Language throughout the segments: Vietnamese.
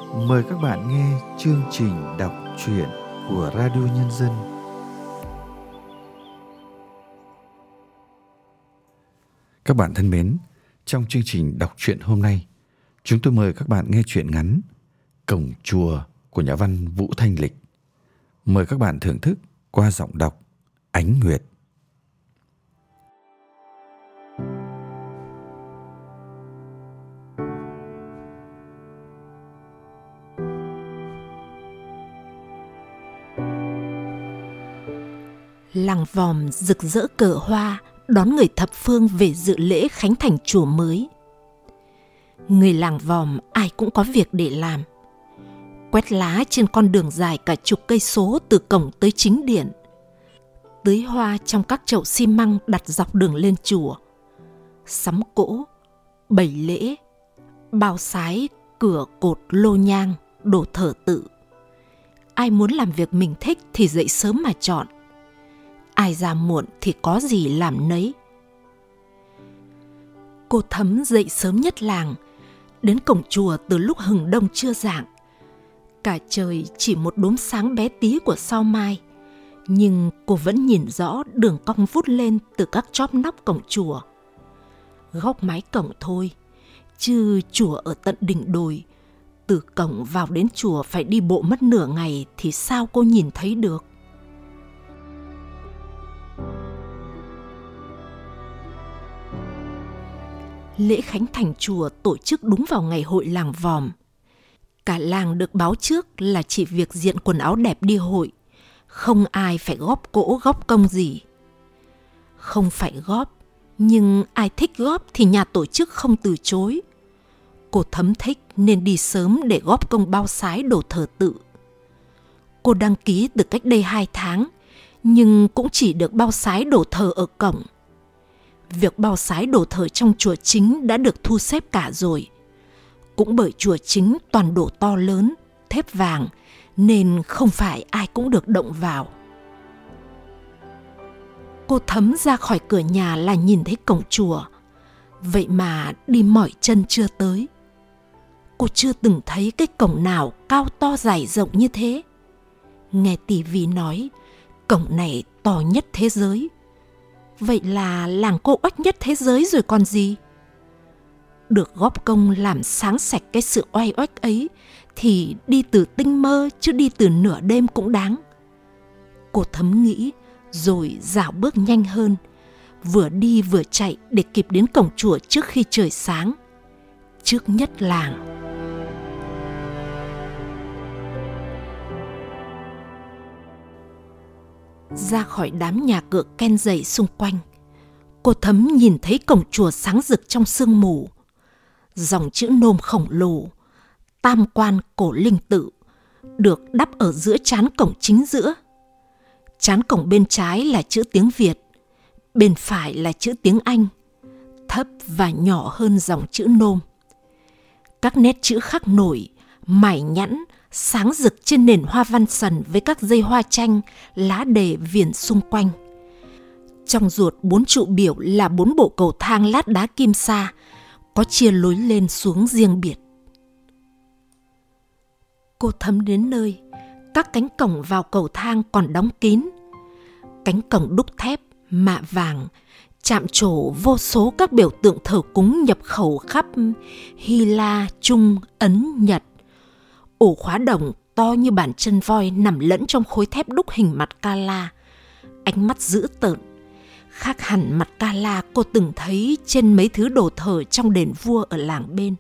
Mời các bạn nghe chương trình đọc truyện của Radio Nhân dân. Các bạn thân mến, trong chương trình đọc truyện hôm nay, chúng tôi mời các bạn nghe truyện ngắn Cổng Chùa của nhà văn Vũ Thanh Lịch. Mời các bạn thưởng thức qua giọng đọc Ánh Nguyệt. Làng Vòm rực rỡ cờ hoa đón người thập phương về dự lễ khánh thành chùa mới. Người làng Vòm ai cũng có việc để làm. Quét lá trên con đường dài cả chục cây số từ cổng tới chính điện. Tưới hoa trong các chậu xi măng đặt dọc đường lên chùa. Sắm cỗ, bày lễ, bao sái, cửa cột lô nhang, đồ thờ tự. Ai muốn làm việc mình thích thì dậy sớm mà chọn. Ai ra muộn thì có gì làm nấy. Cô Thấm dậy sớm nhất làng, đến cổng chùa từ lúc hừng đông chưa rạng. Cả trời chỉ một đốm sáng bé tí của sao mai, nhưng cô vẫn nhìn rõ đường cong vút lên từ các chóp nóc cổng chùa. Góc mái cổng thôi, chứ chùa ở tận đỉnh đồi, từ cổng vào đến chùa phải đi bộ mất nửa ngày thì sao cô nhìn thấy được. Lễ khánh thành chùa tổ chức đúng vào ngày hội làng Vòm. Cả làng được báo trước là chỉ việc diện quần áo đẹp đi hội, không ai phải góp cỗ góp công gì. Không phải góp, nhưng ai thích góp thì nhà tổ chức không từ chối. Cô Thấm thích nên đi sớm để góp công bao sái đồ thờ tự. Cô đăng ký từ cách đây 2 tháng, nhưng cũng chỉ được bao sái đồ thờ ở cổng. Việc bao sái đồ thờ trong chùa chính đã được thu xếp cả rồi. Cũng bởi chùa chính toàn đồ to lớn, thép vàng, nên không phải ai cũng được động vào. Cô Thấm ra khỏi cửa nhà là nhìn thấy cổng chùa, vậy mà đi mỏi chân chưa tới. Cô chưa từng thấy cái cổng nào cao to dài rộng như thế. Nghe tivi nói, cổng này to nhất thế giới. Vậy là làng cô oách nhất thế giới rồi còn gì. Được góp công làm sáng sạch cái sự oai oách ấy thì đi từ tinh mơ chứ đi từ nửa đêm cũng đáng. Cô Thấm nghĩ rồi dạo bước nhanh hơn, vừa đi vừa chạy để kịp đến cổng chùa trước khi trời sáng. Trước nhất làng. Ra khỏi đám nhà cửa ken dày xung quanh, cô Thấm nhìn thấy cổng chùa sáng rực trong sương mù. Dòng chữ nôm khổng lồ, Tam Quan Cổ Linh Tự, được đắp ở giữa trán cổng chính giữa. Trán cổng bên trái là chữ tiếng Việt, bên phải là chữ tiếng Anh, thấp và nhỏ hơn dòng chữ nôm. Các nét chữ khắc nổi, mài nhẵn, sáng rực trên nền hoa văn sần với các dây hoa chanh, lá đề viền xung quanh. Trong ruột 4 trụ biểu là 4 bộ cầu thang lát đá kim sa, có chia lối lên xuống riêng biệt. Cô Thấm đến nơi, các cánh cổng vào cầu thang còn đóng kín. Cánh cổng đúc thép, mạ vàng, chạm trổ vô số các biểu tượng thờ cúng nhập khẩu khắp Hy La, Trung, Ấn, Nhật. Ổ khóa đồng to như bàn chân voi nằm lẫn trong khối thép đúc hình mặt Ca-la. Ánh mắt dữ tợn, khác hẳn mặt Ca-la cô từng thấy trên mấy thứ đồ thờ trong đền vua ở làng bên.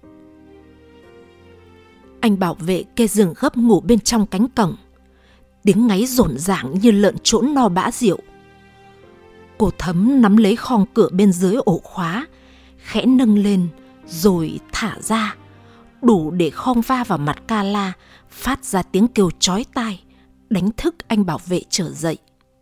Anh bảo vệ kê giường gấp ngủ bên trong cánh cổng. Tiếng ngáy rộn ràng như lợn trỗn no bã rượu. Cô Thấm nắm lấy khong cửa bên dưới ổ khóa, khẽ nâng lên rồi thả ra, đủ để khong va vào mặt Ca-la, phát ra tiếng kêu chói tai, đánh thức anh bảo vệ trở dậy.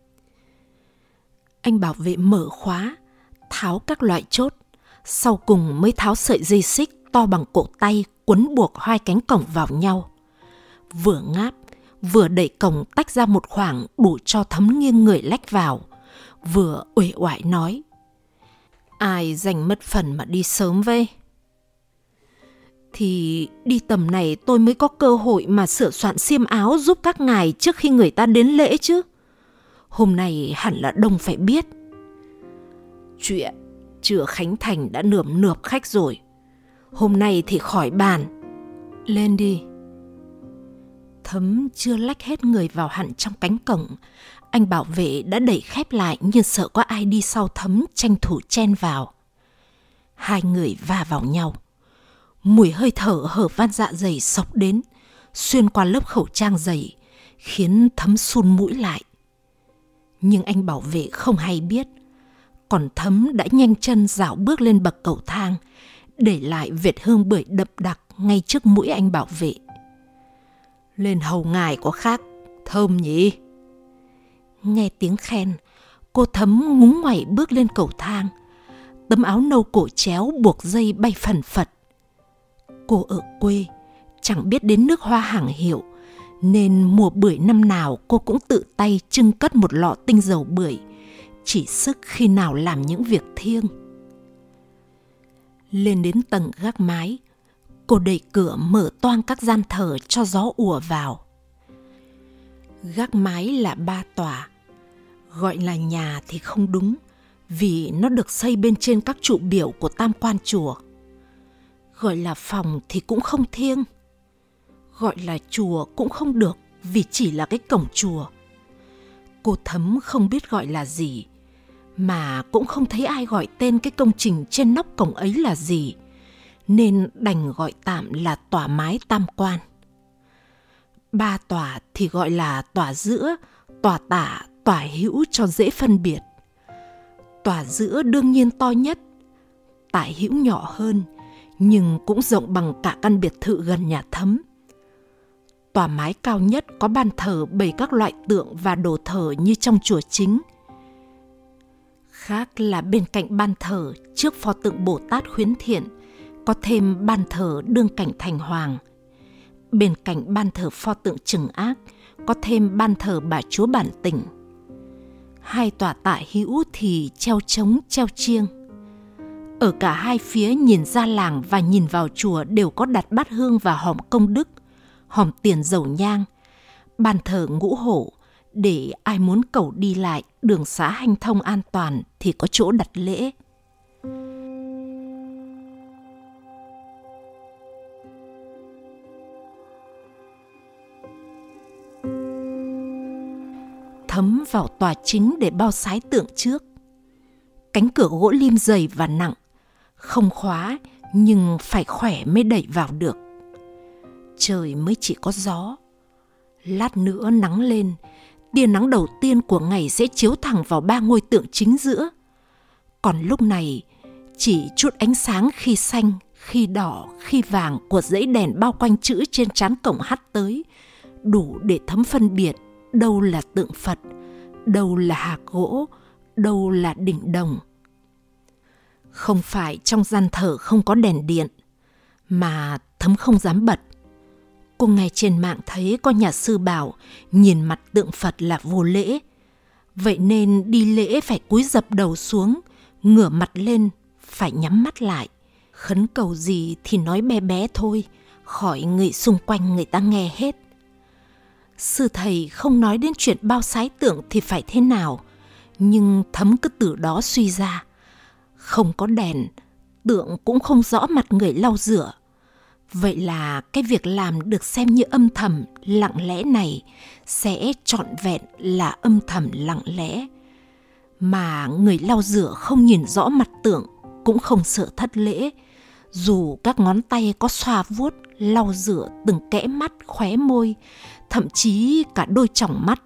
Anh bảo vệ mở khóa, tháo các loại chốt, sau cùng mới tháo sợi dây xích to bằng cổ tay quấn buộc hai cánh cổng vào nhau. Vừa ngáp, vừa đẩy cổng tách ra một khoảng đủ cho Thấm nghiêng người lách vào, vừa uể oải nói: "Ai giành mất phần mà đi sớm vậy?" thì đi tầm này tôi mới có cơ hội mà sửa soạn xiêm áo giúp các ngài trước khi người ta đến lễ chứ. Hôm nay hẳn là đông phải biết. Chuyện trưa khánh thành đã nườm nượp khách rồi. Hôm nay thì khỏi bàn. Lên đi. Thấm chưa lách hết người vào hẳn trong cánh cổng, anh bảo vệ đã đẩy khép lại như sợ có ai đi sau Thấm tranh thủ chen vào. Hai người va vào nhau. Mùi hơi thở hở van dạ dày xộc đến, xuyên qua lớp khẩu trang dày, khiến Thấm sun mũi lại. Nhưng anh bảo vệ không hay biết, còn Thấm đã nhanh chân dạo bước lên bậc cầu thang, để lại vệt hương bưởi đậm đặc ngay trước mũi anh bảo vệ. Lên hầu ngài có khác, thơm nhỉ? Nghe tiếng khen, cô Thấm ngúng ngoẩy bước lên cầu thang. Tấm áo nâu cổ chéo buộc dây bay phần phật. Cô ở quê, chẳng biết đến nước hoa hàng hiệu, nên mùa bưởi năm nào cô cũng tự tay trưng cất một lọ tinh dầu bưởi, chỉ sức khi nào làm những việc thiêng. Lên đến tầng gác mái, cô đẩy cửa mở toang các gian thờ cho gió ùa vào. Gác mái là 3 tòa. Gọi là nhà thì không đúng, vì nó được xây bên trên các trụ biểu của tam quan chùa. Gọi là phòng thì cũng không thiêng. Gọi là chùa cũng không được, vì chỉ là cái cổng chùa. Cô Thấm không biết gọi là gì, mà cũng không thấy ai gọi tên cái công trình trên nóc cổng ấy là gì, nên đành gọi tạm là tòa mái tam quan. 3 tòa thì gọi là tòa giữa, tòa tả, tòa hữu cho dễ phân biệt. Tòa giữa đương nhiên to nhất, tả hữu nhỏ hơn, nhưng cũng rộng bằng cả căn biệt thự gần nhà Thấm. Tòa mái cao nhất có ban thờ bày các loại tượng và đồ thờ như trong chùa chính. Khác là bên cạnh ban thờ trước pho tượng Bồ Tát Khuyến Thiện, có thêm ban thờ đương cảnh Thành Hoàng. Bên cạnh ban thờ pho tượng Trừng Ác, có thêm ban thờ Bà Chúa Bản Tỉnh. 2 tòa tả hữu thì treo trống treo chiêng. Ở cả hai phía nhìn ra làng và nhìn vào chùa đều có đặt bát hương và hòm công đức, hòm tiền dầu nhang, ban thờ Ngũ Hổ, để ai muốn cầu đi lại đường xá hanh thông an toàn thì có chỗ đặt lễ. Thấm vào tòa chính để bao sái tượng trước. Cánh cửa gỗ lim dày và nặng, không khóa nhưng phải khỏe mới đẩy vào được. Trời mới chỉ có gió. Lát nữa nắng lên, tia nắng đầu tiên của ngày sẽ chiếu thẳng vào 3 ngôi tượng chính giữa. Còn lúc này, chỉ chút ánh sáng khi xanh, khi đỏ, khi vàng của dãy đèn bao quanh chữ trên trán cổng hắt tới, đủ để Thấm phân biệt đâu là tượng Phật, đâu là hạc gỗ, đâu là đỉnh đồng. Không phải trong gian thờ không có đèn điện, mà Thấm không dám bật. Cô nghe trên mạng thấy có nhà sư bảo nhìn mặt tượng Phật là vô lễ. Vậy nên đi lễ phải cúi dập đầu xuống, ngửa mặt lên, phải nhắm mắt lại. Khấn cầu gì thì nói bé bé thôi, khỏi người xung quanh người ta nghe hết. Sư thầy không nói đến chuyện bao sái tượng thì phải thế nào, nhưng Thấm cứ từ đó suy ra. Không có đèn, tượng cũng không rõ mặt người lau rửa. Vậy là cái việc làm được xem như âm thầm, lặng lẽ này sẽ trọn vẹn là âm thầm lặng lẽ. Mà người lau rửa không nhìn rõ mặt tượng cũng không sợ thất lễ, dù các ngón tay có xoa vuốt, lau rửa từng kẽ mắt, khóe môi, thậm chí cả đôi tròng mắt.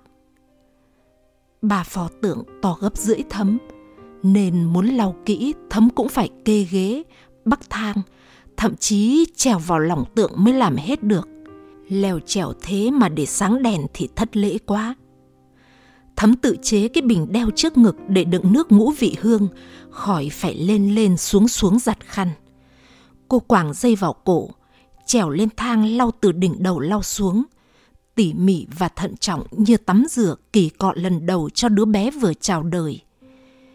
3 pho tượng to gấp rưỡi Thấm, nên muốn lau kỹ Thấm cũng phải kê ghế, bắc thang, thậm chí trèo vào lòng tượng mới làm hết được. Leo trèo thế mà để sáng đèn thì thất lễ quá. Thấm tự chế cái bình đeo trước ngực để đựng nước ngũ vị hương, khỏi phải lên lên xuống xuống giặt khăn. Cô quàng dây vào cổ, trèo lên thang lau từ đỉnh đầu lau xuống, tỉ mỉ và thận trọng như tắm rửa kỳ cọ lần đầu cho đứa bé vừa chào đời.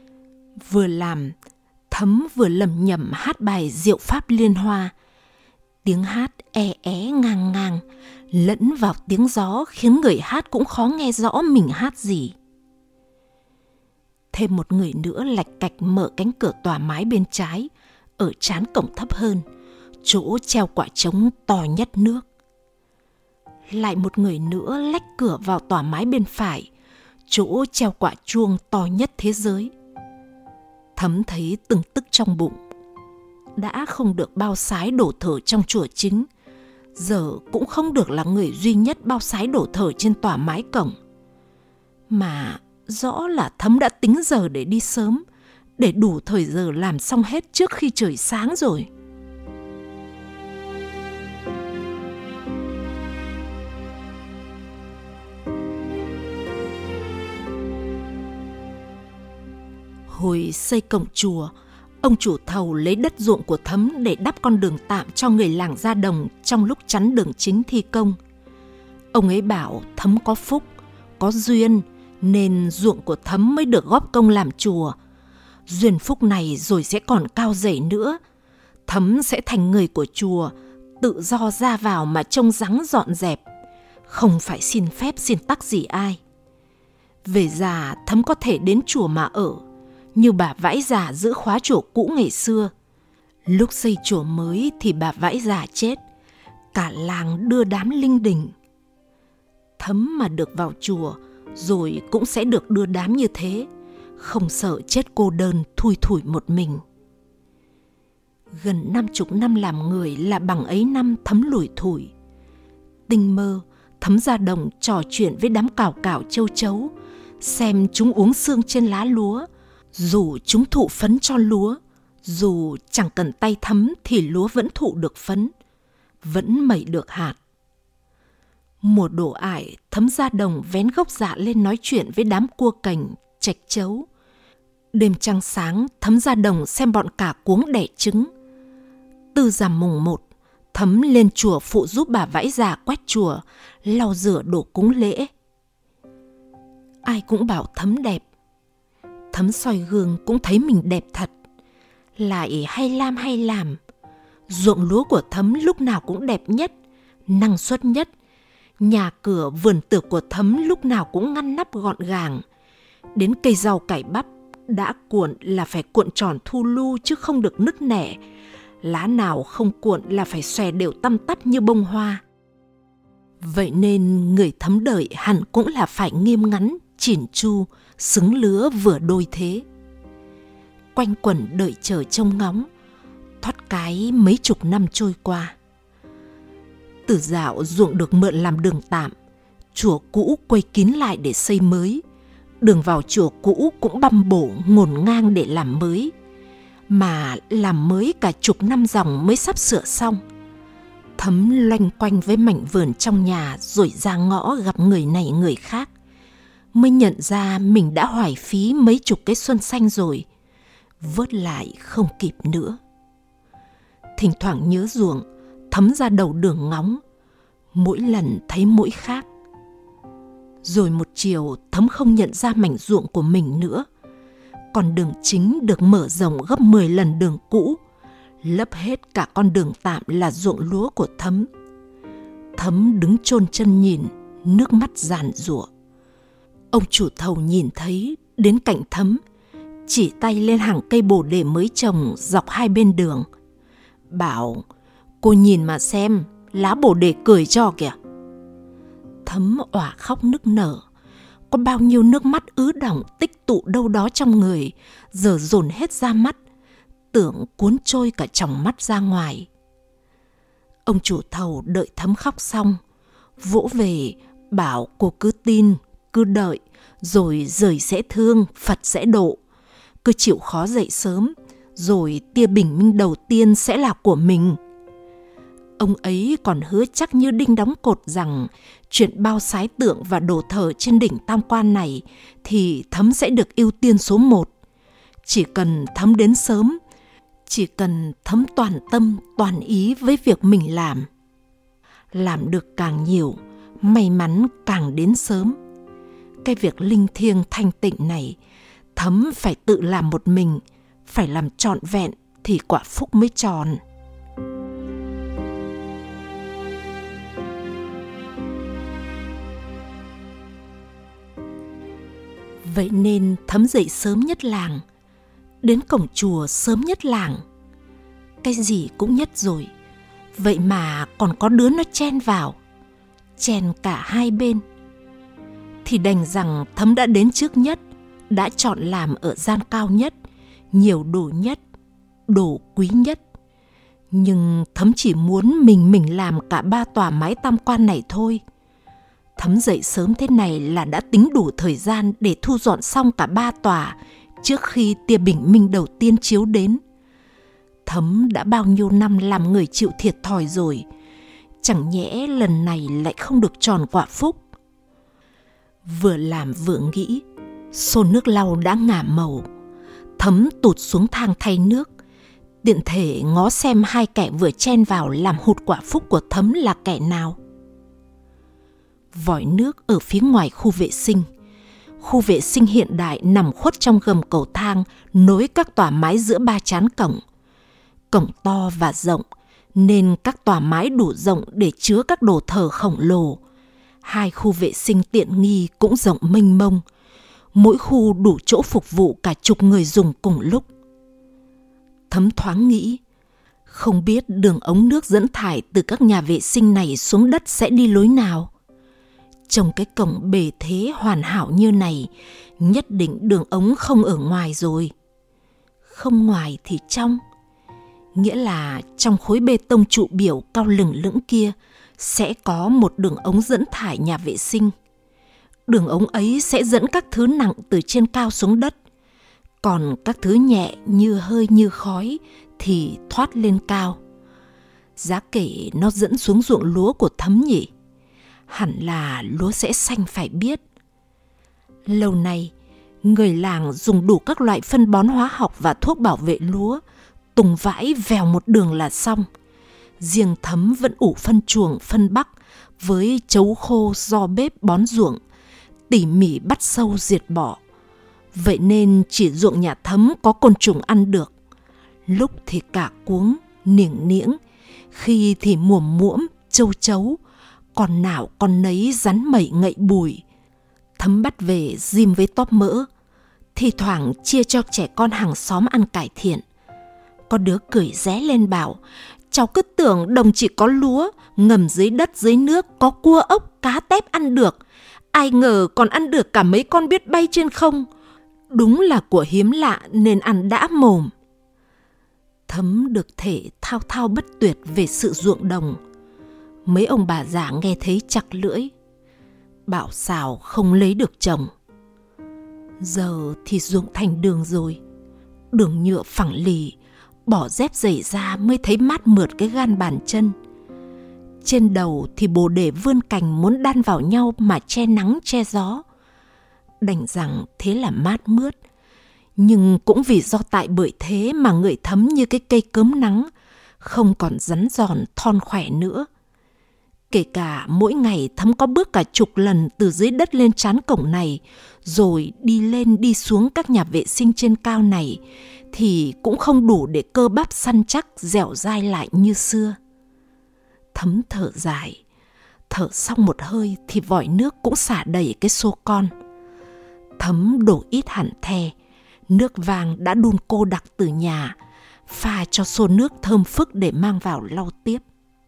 Vừa làm, Thấm vừa lẩm nhẩm hát bài Diệu Pháp Liên Hoa. Tiếng hát ngang ngang, lẫn vào tiếng gió khiến người hát cũng khó nghe rõ mình hát gì. Thêm một người nữa lạch cạch mở cánh cửa tòa mái bên trái, ở trán cổng thấp hơn, chỗ treo quả trống to nhất nước. Lại một người nữa lách cửa vào tòa mái bên phải, chỗ treo quả chuông to nhất thế giới. Thấm thấy từng tức trong bụng. Đã không được bao sái đổ thờ trong chùa chính, giờ cũng không được là người duy nhất bao sái đổ thờ trên tòa mái cổng. Mà rõ là Thấm đã tính giờ để đi sớm, để đủ thời giờ làm xong hết trước khi trời sáng rồi. Hồi xây cổng chùa, ông chủ thầu lấy đất ruộng của Thấm để đắp con đường tạm cho người làng Gia Đồng trong lúc chắn đường chính thi công. Ông ấy bảo Thấm có phúc, có duyên, nên ruộng của Thấm mới được góp công làm chùa. Duyên phúc này rồi sẽ còn cao dày nữa. Thấm sẽ thành người của chùa, tự do ra vào mà trông rắn dọn dẹp, không phải xin phép xin tắc gì ai. Về già Thấm có thể đến chùa mà ở, như bà Vãi Già giữ khóa chùa cũ ngày xưa. Lúc xây chùa mới thì bà Vãi Già chết, cả làng đưa đám linh đình. Thấm mà được vào chùa rồi cũng sẽ được đưa đám như thế, không sợ chết cô đơn thui thủi một mình. Gần 50 năm làm người là bằng ấy năm Thấm lủi thủi. Tinh mơ, Thấm ra đồng trò chuyện với đám cào cào châu chấu, xem chúng uống sương trên lá lúa, dù chúng thụ phấn cho lúa, dù chẳng cần tay Thấm thì lúa vẫn thụ được phấn, vẫn mẩy được hạt. Mùa đổ ải, Thấm ra đồng vén gốc dạ lên nói chuyện với đám cua cành, trạch chấu. Đêm trăng sáng, Thấm ra đồng xem bọn cả cuống đẻ trứng. Từ rằm mùng 1, Thấm lên chùa phụ giúp bà Vãi Già quét chùa, lau rửa đồ cúng lễ. Ai cũng bảo Thấm đẹp. Thấm soi gương cũng thấy mình đẹp thật. Lại hay làm. Ruộng lúa của Thấm lúc nào cũng đẹp nhất, năng suất nhất. Nhà cửa vườn tược của Thấm lúc nào cũng ngăn nắp gọn gàng. Đến cây rau cải bắp đã cuộn là phải cuộn tròn thu lu chứ không được nứt nẻ. Lá nào không cuộn là phải xòe đều tăm tắp như bông hoa. Vậy nên người Thấm đợi hẳn cũng là phải nghiêm ngắn, chỉn chu, xứng lứa vừa đôi thế. Quanh quẩn đợi chờ trông ngóng, thoát cái mấy chục năm trôi qua. Từ dạo ruộng được mượn làm đường tạm, chùa cũ quây kín lại để xây mới. Đường vào chùa cũ cũng băm bổ ngổn ngang để làm mới. Mà làm mới cả chục năm dòng mới sắp sửa xong. Thấm loanh quanh với mảnh vườn trong nhà rồi ra ngõ gặp người này người khác, mới nhận ra mình đã hoài phí mấy chục cái xuân xanh rồi, vớt lại không kịp nữa. Thỉnh thoảng nhớ ruộng, Thấm ra đầu đường ngóng, mỗi lần thấy mỗi khác. Rồi một chiều Thấm không nhận ra mảnh ruộng của mình nữa. Con đường chính được mở rộng gấp 10 lần đường cũ, lấp hết cả con đường tạm là ruộng lúa của Thấm. Thấm đứng chôn chân nhìn, nước mắt giàn giụa. Ông chủ thầu nhìn thấy, đến cạnh Thấm, chỉ tay lên hàng cây bồ đề mới trồng dọc hai bên đường, bảo: "Cô nhìn mà xem, lá bồ đề cười cho kìa." Thấm òa khóc nức nở. Có bao nhiêu nước mắt ứ đọng tích tụ đâu đó trong người, giờ dồn hết ra mắt, tưởng cuốn trôi cả tròng mắt ra ngoài. Ông chủ thầu đợi Thấm khóc xong, vỗ về bảo cô cứ tin, cứ đợi, rồi rời sẽ thương, Phật sẽ độ. Cứ chịu khó dậy sớm, rồi tia bình minh đầu tiên sẽ là của mình. Ông ấy còn hứa chắc như đinh đóng cột rằng chuyện bao sái tượng và đồ thờ trên đỉnh Tam Quan này thì Thấm sẽ được ưu tiên số 1. Chỉ cần Thấm đến sớm, chỉ cần Thấm toàn tâm, toàn ý với việc mình làm được càng nhiều, may mắn càng đến sớm. Cái việc linh thiêng thanh tịnh này, Thấm phải tự làm một mình, phải làm trọn vẹn thì quả phúc mới tròn. Vậy nên Thấm dậy sớm nhất làng, đến cổng chùa sớm nhất làng. Cái gì cũng nhất rồi, vậy mà còn có đứa nó chen vào, chen cả hai bên. Thì đành rằng Thấm đã đến trước nhất, đã chọn làm ở gian cao nhất, nhiều đồ nhất, đồ quý nhất. Nhưng Thấm chỉ muốn mình làm cả 3 tòa mái tam quan này thôi. Thấm dậy sớm thế này là đã tính đủ thời gian để thu dọn xong cả 3 tòa trước khi tia bình minh đầu tiên chiếu đến. Thấm đã bao nhiêu năm làm người chịu thiệt thòi rồi, chẳng nhẽ lần này lại không được tròn quả phúc. Vừa làm vừa nghĩ, xô nước lau đã ngả màu. Thấm tụt xuống thang thay nước, tiện thể ngó xem hai kẻ vừa chen vào làm hụt quả phúc của Thấm là kẻ nào. Vòi nước ở phía ngoài khu vệ sinh. Khu vệ sinh hiện đại nằm khuất trong gầm cầu thang nối các tòa mái giữa 3 chán cổng. Cổng to và rộng nên các tòa mái đủ rộng để chứa các đồ thờ khổng lồ. 2 khu vệ sinh tiện nghi cũng rộng mênh mông. Mỗi khu đủ chỗ phục vụ cả chục người dùng cùng lúc. Thấm thoáng nghĩ, không biết đường ống nước dẫn thải từ các nhà vệ sinh này xuống đất sẽ đi lối nào. Trông cái cổng bề thế hoàn hảo như này, nhất định đường ống không ở ngoài rồi. Không ngoài thì trong. Nghĩa là trong khối bê tông trụ biểu cao lừng lững kia sẽ có một đường ống dẫn thải nhà vệ sinh. Đường ống ấy sẽ dẫn các thứ nặng từ trên cao xuống đất. Còn các thứ nhẹ như hơi như khói thì thoát lên cao. Giá kể nó dẫn xuống ruộng lúa của Thấm nhỉ? Hẳn là lúa sẽ xanh phải biết. Lâu nay, người làng dùng đủ các loại phân bón hóa học và thuốc bảo vệ lúa, tùng vãi vèo một đường là xong. Riêng Thấm vẫn ủ phân chuồng, phân bắc với chấu khô do bếp bón ruộng, tỉ mỉ bắt sâu diệt bọ. Vậy nên chỉ ruộng nhà Thấm có côn trùng ăn được. Lúc thì cả cuống, niểng niễng, khi thì muồm muỗm, châu chấu, còn nào con nấy rắn mẩy ngậy bùi. Thấm bắt về rim với tóp mỡ, thi thoảng chia cho trẻ con hàng xóm ăn cải thiện. Có đứa cười ré lên bảo, cháu cứ tưởng đồng chỉ có lúa, ngầm dưới đất dưới nước có cua ốc, cá tép ăn được. Ai ngờ còn ăn được cả mấy con biết bay trên không. Đúng là của hiếm lạ nên ăn đã mồm. Thấm được thể thao thao bất tuyệt về sự ruộng đồng. Mấy ông bà già nghe thấy chặt lưỡi, bảo xào không lấy được chồng. Giờ thì ruộng thành đường rồi, đường nhựa phẳng lì, bỏ dép giày ra mới thấy mát mượt cái gan bàn chân. Trên đầu thì bồ đề vươn cành muốn đan vào nhau mà che nắng che gió. Đành rằng thế là mát mướt, nhưng cũng vì do tại bởi thế mà người Thấm như cái cây cớm nắng, không còn rắn giòn thon khỏe nữa. Kể cả mỗi ngày Thấm có bước cả chục lần từ dưới đất lên trán cổng này, rồi đi lên đi xuống các nhà vệ sinh trên cao này, thì cũng không đủ để cơ bắp săn chắc dẻo dai lại như xưa. Thấm thở dài, thở xong một hơi thì vòi nước cũng xả đầy cái xô con. Thấm đổ ít hẳn the, nước vàng đã đun cô đặc từ nhà, pha cho xô nước thơm phức để mang vào lau tiếp.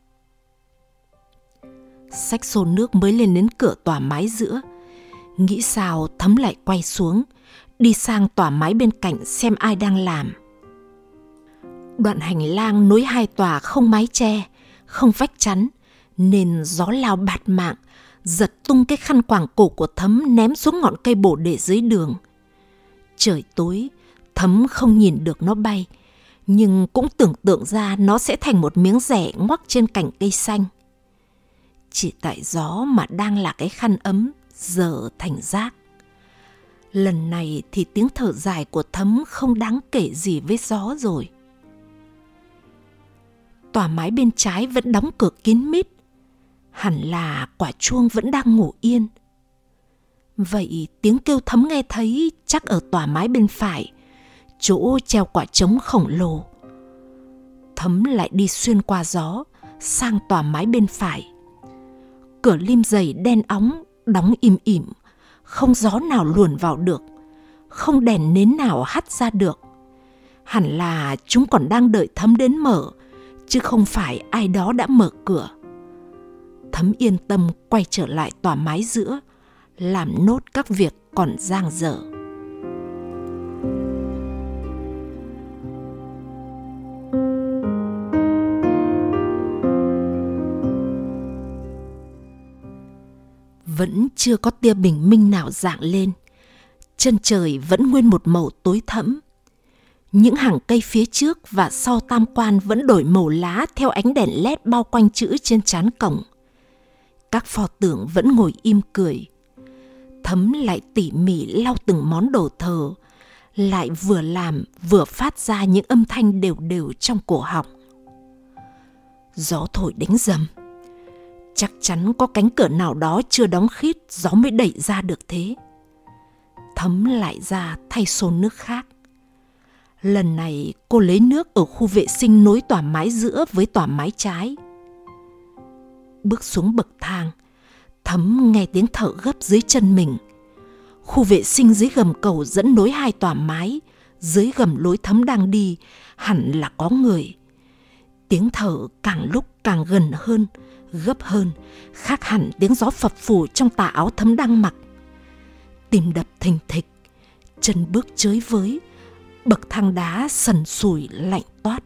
Xách xô nước mới lên đến cửa tòa mái giữa. Nghĩ sao Thấm lại quay xuống, đi sang tòa mái bên cạnh xem ai đang làm. Đoạn hành lang nối 2 tòa không mái che, không vách chắn, nên gió lao bạt mạng, giật tung cái khăn quàng cổ của Thấm ném xuống ngọn cây bồ đề dưới đường. Trời tối, Thấm không nhìn được nó bay, nhưng cũng tưởng tượng ra nó sẽ thành một miếng rẻ ngoắc trên cành cây xanh. Chỉ tại gió mà đang là cái khăn ấm, giờ thành rác. Lần này thì tiếng thở dài của Thấm không đáng kể gì với gió rồi. Tòa mái bên trái vẫn đóng cửa kín mít, hẳn là quả chuông vẫn đang ngủ yên. Vậy tiếng kêu Thấm nghe thấy chắc ở tòa mái bên phải, chỗ treo quả trống khổng lồ. Thấm lại đi xuyên qua gió sang tòa mái bên phải. Cửa lim dày đen óng đóng im ỉm, không gió nào luồn vào được. không đèn nến nào hắt ra được. Hẳn là chúng còn đang đợi Thấm đến mở, chứ không phải ai đó đã mở cửa. Thấm yên tâm quay trở lại tòa mái giữa, làm nốt các việc còn dang dở. Vẫn chưa có tia bình minh nào rạng lên. Chân trời vẫn nguyên một màu tối thẫm. Những hàng cây phía trước và sau tam quan vẫn đổi màu lá theo ánh đèn led bao quanh chữ trên trán cổng. Các pho tượng vẫn ngồi im cười. Thấm lại tỉ mỉ lau từng món đồ thờ, lại vừa làm vừa phát ra những âm thanh đều đều trong cổ họng. Gió thổi đánh rầm. Chắc chắn có cánh cửa nào đó chưa đóng khít, gió mới đẩy ra được thế. Thấm lại ra thay xô nước khác. Lần này cô lấy nước ở khu vệ sinh nối tòa mái giữa với tòa mái trái. Bước xuống bậc thang, Thấm nghe tiếng thở gấp dưới chân mình. Khu vệ sinh dưới gầm cầu dẫn nối hai tòa mái, dưới gầm lối Thấm đang đi hẳn là có người. Tiếng thở càng lúc càng gần hơn, gấp hơn, khác hẳn tiếng gió phập phù trong tà áo Thấm đang mặc. Tim đập thình thịch, chân bước chới với, bậc thang đá sần sùi lạnh toát.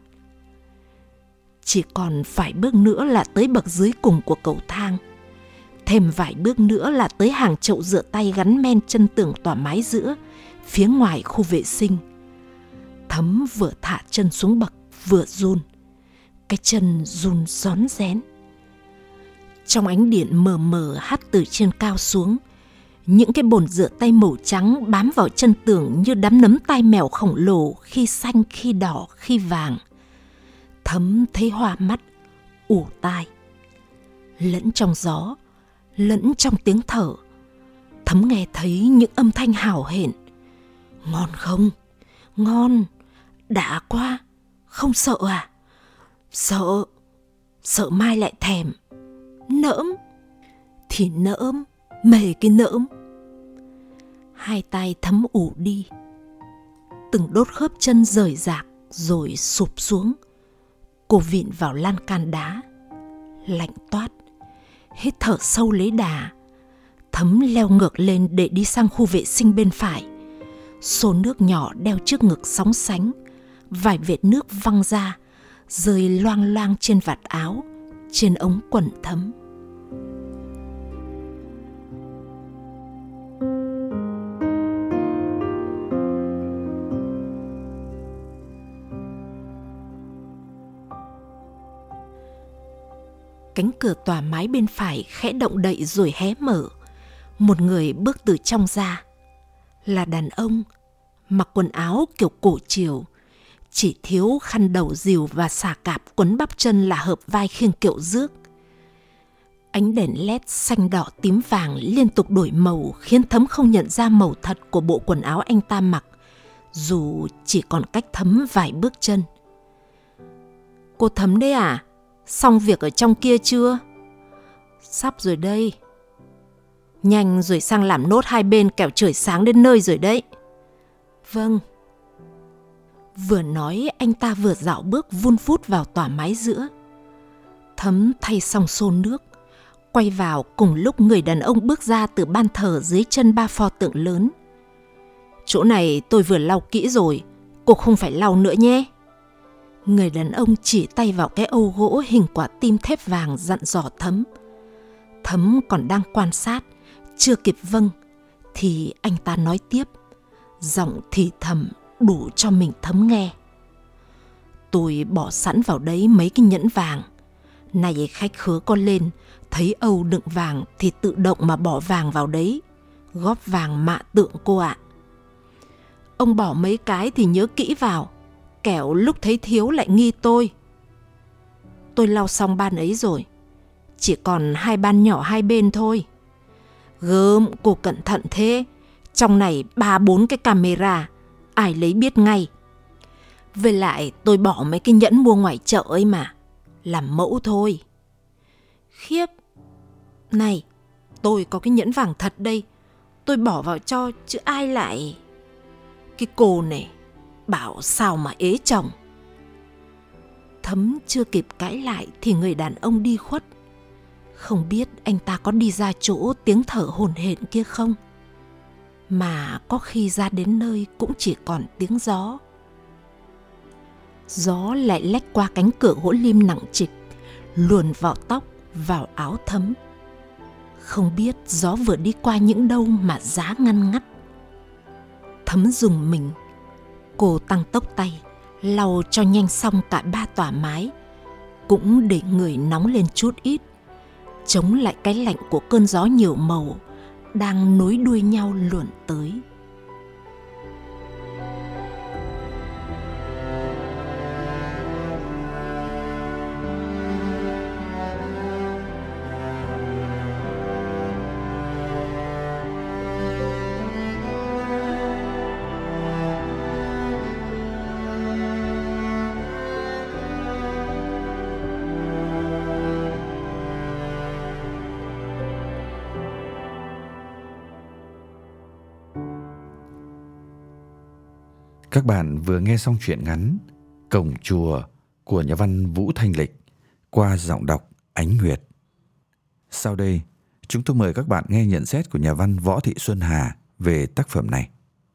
Chỉ còn vài bước nữa là tới bậc dưới cùng của cầu thang. Thêm vài bước nữa là tới hàng chậu rửa tay gắn men chân tường tòa mái giữa, phía ngoài khu vệ sinh. Thấm vừa thả chân xuống bậc vừa run. Cái chân run rón rén. Trong ánh điện mờ mờ hắt từ trên cao xuống, những cái bồn rửa tay màu trắng bám vào chân tường như đám nấm tai mèo khổng lồ, khi xanh, khi đỏ, khi vàng. Thấm thấy hoa mắt, ù tai. Lẫn trong gió, lẫn trong tiếng thở, Thấm nghe thấy những âm thanh hào hển. Ngon không? Ngon. Đã quá. Không sợ à? Sợ. Sợ mai lại thèm. Nỡm. Thì nỡm. Mề cái nỡm. Hai tay Thấm ù đi. Từng đốt khớp chân rời rạc rồi sụp xuống. Cô vịn vào lan can đá. Lạnh toát. Hít thở sâu lấy đà. Thấm leo ngược lên để đi sang khu vệ sinh bên phải. Xô nước nhỏ đeo trước ngực sóng sánh. Vài vệt nước văng ra, rơi loang loang trên vạt áo, trên ống quần Thấm. Cánh cửa tòa mái bên phải khẽ động đậy rồi hé mở. Một người bước từ trong ra. Là đàn ông, mặc quần áo kiểu cổ triều, chỉ thiếu khăn đầu rìu và xà cạp quấn bắp chân là hợp vai khiêng kiệu rước. Ánh đèn led xanh đỏ tím vàng liên tục đổi màu khiến Thấm không nhận ra màu thật của bộ quần áo anh ta mặc, dù chỉ còn cách Thấm vài bước chân. Cô Thấm đấy à? Xong việc ở trong kia chưa? Sắp rồi đây. Nhanh rồi sang làm nốt hai bên kẻo trời sáng đến nơi rồi đấy. Vâng. Vừa nói anh ta vừa dạo bước vun vút vào tòa mái giữa. Thấm thay xong xô nước, quay vào cùng lúc người đàn ông bước ra từ ban thờ dưới chân ba pho tượng lớn. Chỗ này tôi vừa lau kỹ rồi, cô không phải lau nữa nhé. Người đàn ông chỉ tay vào cái âu gỗ hình quả tim thép vàng dặn dò Thấm. Thấm còn đang quan sát, chưa kịp vâng, thì anh ta nói tiếp, giọng thì thầm đủ cho mình Thấm nghe. Tôi bỏ sẵn vào đấy mấy cái nhẫn vàng. Này khách khứa con lên, thấy âu đựng vàng thì tự động mà bỏ vàng vào đấy. Góp vàng mạ tượng cô ạ. Ông bỏ mấy cái thì nhớ kỹ vào, kẻo lúc thấy thiếu lại nghi tôi. Tôi lau xong ban ấy rồi, chỉ còn hai ban nhỏ hai bên thôi. Gớm, cô cẩn thận thế. Trong này 3-4 cái camera, ai lấy biết ngay. Với lại tôi bỏ mấy cái nhẫn mua ngoài chợ ấy mà, làm mẫu thôi. Khiếp. Này, tôi có cái nhẫn vàng thật đây, tôi bỏ vào cho chứ ai lại. Cái cô này bảo sao mà ế chồng. Thấm chưa kịp cãi lại thì người đàn ông đi khuất. Không biết anh ta có đi ra chỗ tiếng thở hổn hển kia không? Mà có khi ra đến nơi cũng chỉ còn tiếng gió. Gió lại lách qua cánh cửa gỗ lim nặng trịch, luồn vào tóc, vào áo Thấm. Không biết gió vừa đi qua những đâu mà giá ngăn ngắt. Thấm rùng mình. Cô tăng tốc tay, lau cho nhanh xong cả 3 tòa mái, cũng để người nóng lên chút ít, chống lại cái lạnh của cơn gió nhiều màu đang nối đuôi nhau luồn tới. Các bạn vừa nghe xong truyện ngắn Cổng Chùa của nhà văn Vũ Thanh Lịch qua giọng đọc Ánh Nguyệt. Sau đây, chúng tôi mời các bạn nghe nhận xét của nhà văn Võ Thị Xuân Hà về tác phẩm này.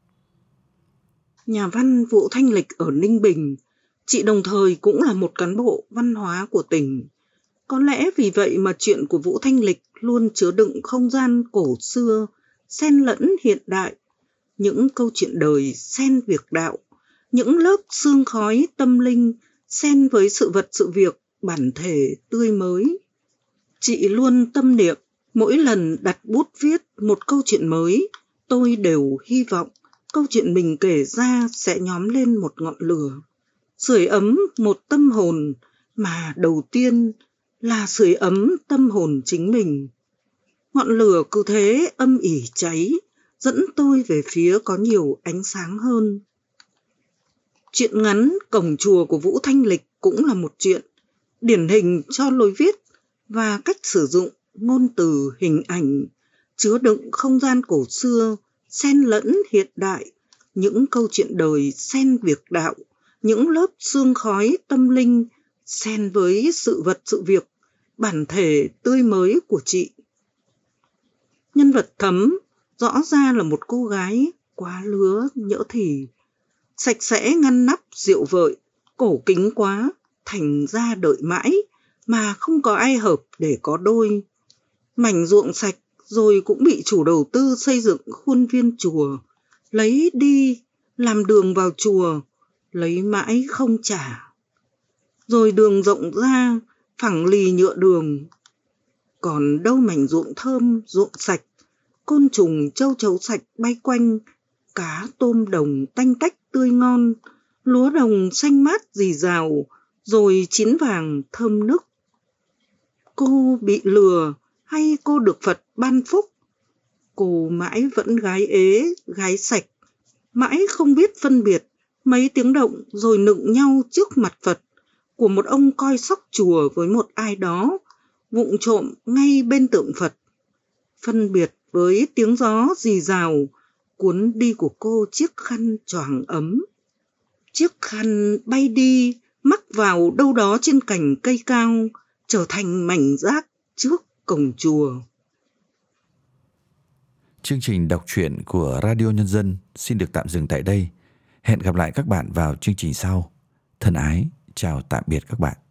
Nhà văn Vũ Thanh Lịch ở Ninh Bình, chị đồng thời cũng là một cán bộ văn hóa của tỉnh. Có lẽ vì vậy mà chuyện của Vũ Thanh Lịch luôn chứa đựng không gian cổ xưa, xen lẫn hiện đại, những câu chuyện đời xen việc đạo, những lớp sương khói tâm linh xen với sự vật sự việc bản thể tươi mới. Chị luôn tâm niệm, mỗi lần đặt bút viết một câu chuyện mới, tôi đều hy vọng câu chuyện mình kể ra sẽ nhóm lên một ngọn lửa, sưởi ấm một tâm hồn mà đầu tiên là sưởi ấm tâm hồn chính mình. Ngọn lửa cứ thế âm ỉ cháy, dẫn tôi về phía có nhiều ánh sáng hơn. Truyện ngắn Cổng Chùa của Vũ Thanh Lịch cũng là một chuyện điển hình cho lối viết và cách sử dụng ngôn từ hình ảnh, chứa đựng không gian cổ xưa, xen lẫn hiện đại, những câu chuyện đời xen việc đạo, những lớp sương khói tâm linh xen với sự vật sự việc, bản thể tươi mới của chị. Nhân vật Thấm rõ ra là một cô gái quá lứa nhỡ thì, sạch sẽ ngăn nắp rượu vợi, cổ kính quá, thành ra đợi mãi mà không có ai hợp để có đôi. Mảnh ruộng sạch rồi cũng bị chủ đầu tư xây dựng khuôn viên chùa, lấy đi làm đường vào chùa, lấy mãi không trả. Rồi đường rộng ra, phẳng lì nhựa đường. Còn đâu mảnh ruộng thơm, ruộng sạch, côn trùng châu chấu sạch bay quanh, cá tôm đồng tanh tách tươi ngon, lúa đồng xanh mát rì rào, rồi chín vàng thơm nức. Cô bị lừa hay cô được Phật ban phúc? Cô mãi vẫn gái ế, gái sạch, mãi không biết phân biệt mấy tiếng động rồi nựng nhau trước mặt Phật của một ông coi sóc chùa với một ai đó vụng trộm ngay bên tượng Phật. Phân biệt với tiếng gió rì rào cuốn đi của cô chiếc khăn choàng ấm. Chiếc khăn bay đi, mắc vào đâu đó trên cành cây cao, trở thành mảnh rác trước cổng chùa. Chương trình đọc truyện của Radio Nhân dân xin được tạm dừng tại đây. Hẹn gặp lại các bạn vào chương trình sau. Thân ái, chào tạm biệt các bạn.